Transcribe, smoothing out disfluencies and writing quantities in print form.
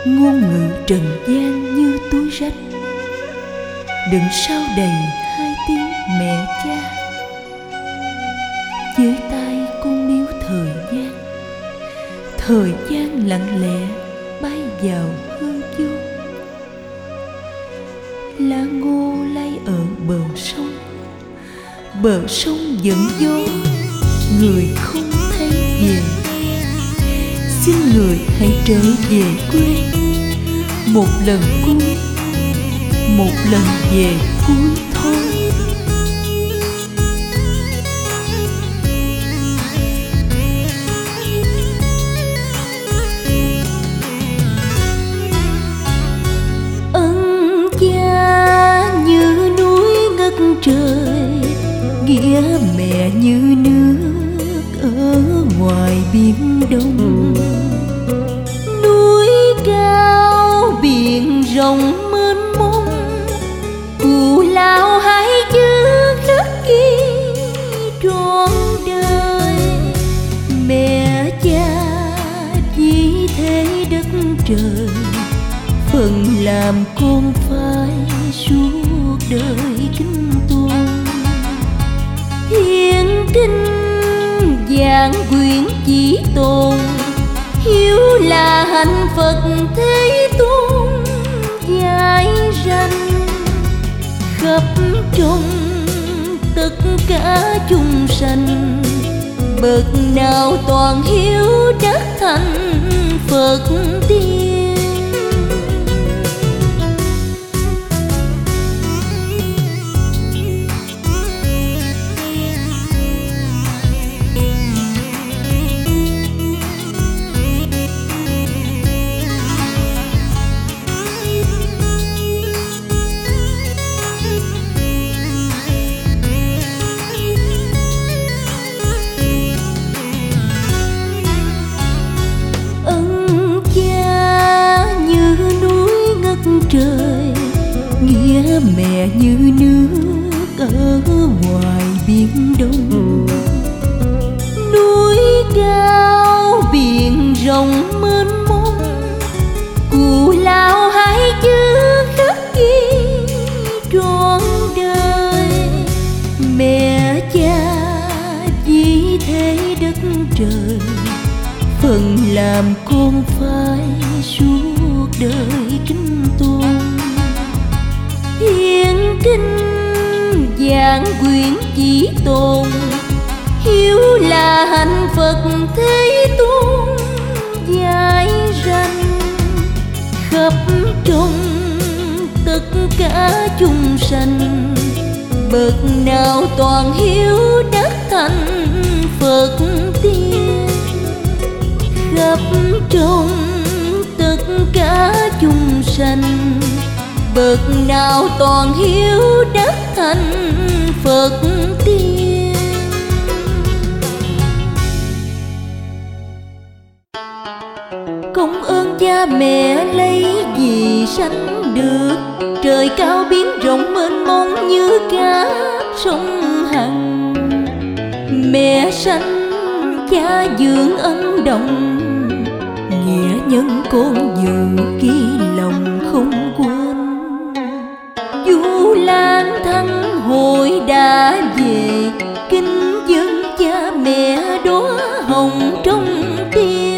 ngôn ngữ trần gian như túi rách, đựng sao đầy hai tiếng mẹ cha. Với tay con níu thời gian lặng lẽ bay vào hư vô. Lá ngô lay ở bờ sông dẫn gió, người không thấy về. Xin người hãy trở về quê, một lần về cuối thôi. Ân cha như núi ngất trời, nghĩa mẹ như nước ở ngoài biển Đông. Núi cao biển rộng mênh mông, cù lao hái giữ đất ghi trọn đời. Mẹ cha vì thế đất trời, phần làm con phải suốt đời kính tôn. Hiền kinh giảng quyển chỉ tồn, hiếu là hạnh Phật Thế Tôn dạy ranh. Khắp trong tất cả chúng sanh, bậc nào toàn hiếu đắc thành Phật tiên. Trời nghĩa mẹ như nước ở ngoài biển Đông. Núi cao biển rộng mênh mông, cù lao hái giữ đất ghi trọn đời. Mẹ cha vì thế đất trời, phần làm con phải suốt đời kính tôn. Hiền kinh giảng quyển chỉ tồn, hiếu là hạnh Phật Thế Tôn dạy ranh. Khắp trong tất cả chúng sanh, bậc nào toàn hiếu đắc thành Phật tiên. Khắp trong tất cả chúng sanh, bậc nào toàn hiếu đắc thành Phật tiên. Công ơn cha mẹ lấy gì sanh được, trời cao biển rộng mênh mông như cát sông Hằng. Mẹ sanh cha dưỡng ân đồng, nghĩa nhân con giữ ký lòng không quên. Du lang thăng hội đã về, kính dân cha mẹ đóa hồng trong tim.